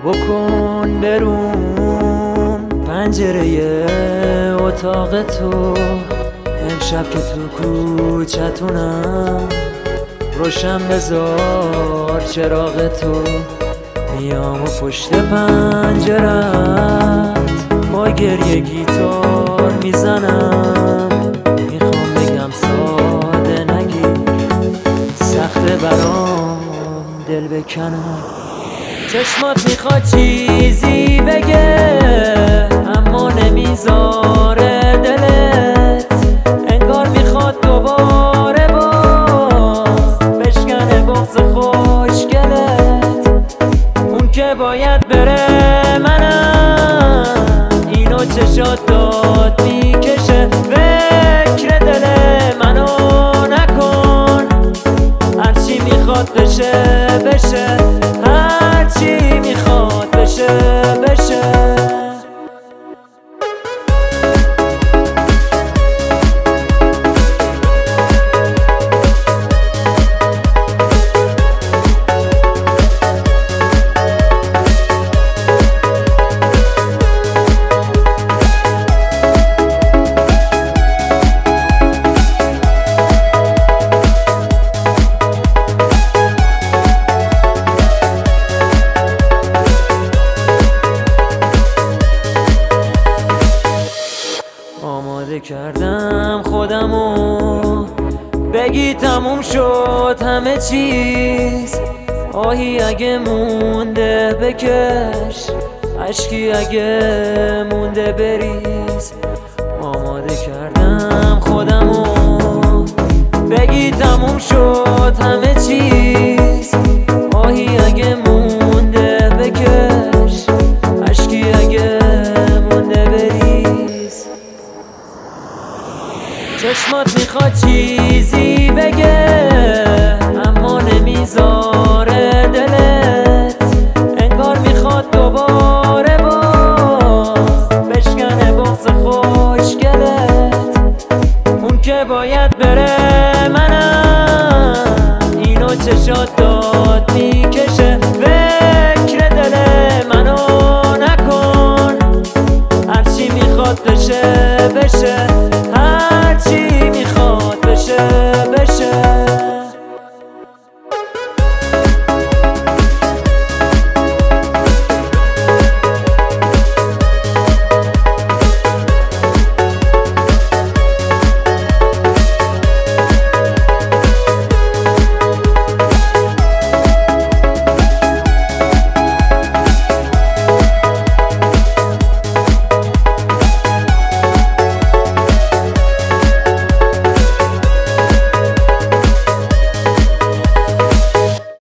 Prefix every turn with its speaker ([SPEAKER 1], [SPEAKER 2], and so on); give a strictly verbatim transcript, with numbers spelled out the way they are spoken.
[SPEAKER 1] بکن بروم پنجره اتاق تو، امشب که تو کوچتونم روشن بذار چراغ تو. میام و پشت پنجرت با گریه گیتار میزنم، میخوام بگم ساده نگیر، سخته برام دل بکنم. چشمات میخواد چیزی بگه اما نمیذاره دلت، انگار میخواد دوباره باز بشکنه بغض خوشگلت. اون که باید بره منم، اینو چشات داد میکشه. فکر دل منو نکن، هرچی میخواد بشه بشه، هرچی میخواد بشه بشه. آماده کردم خودمو بگی تموم شد همه چیز. آهی اگه مونده بکش، اشکی اگه مونده بریز. آماده کردم خودمو بگی تموم شد همه چیز. آهی اگه